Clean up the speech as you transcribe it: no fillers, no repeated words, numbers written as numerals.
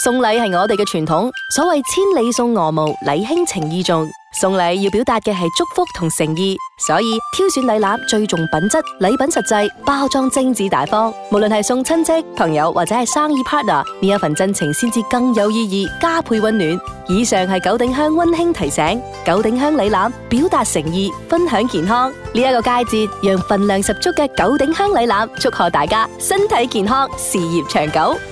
送禮係我哋嘅傳統，所謂千里送鵝毛，禮輕情意重。送禮要表達嘅係祝福同誠意，所以挑選禮籃最重品質，禮品實際，包裝精緻大方。無論係送親戚、朋友或者係生意 partner， 呢一份真情先至更有意義，加倍溫暖。以上係九鼎香溫馨提醒，九鼎香禮籃表達誠意，分享健康。呢一個佳節，讓份量十足嘅九鼎香禮籃祝賀大家身體健康，事業長久。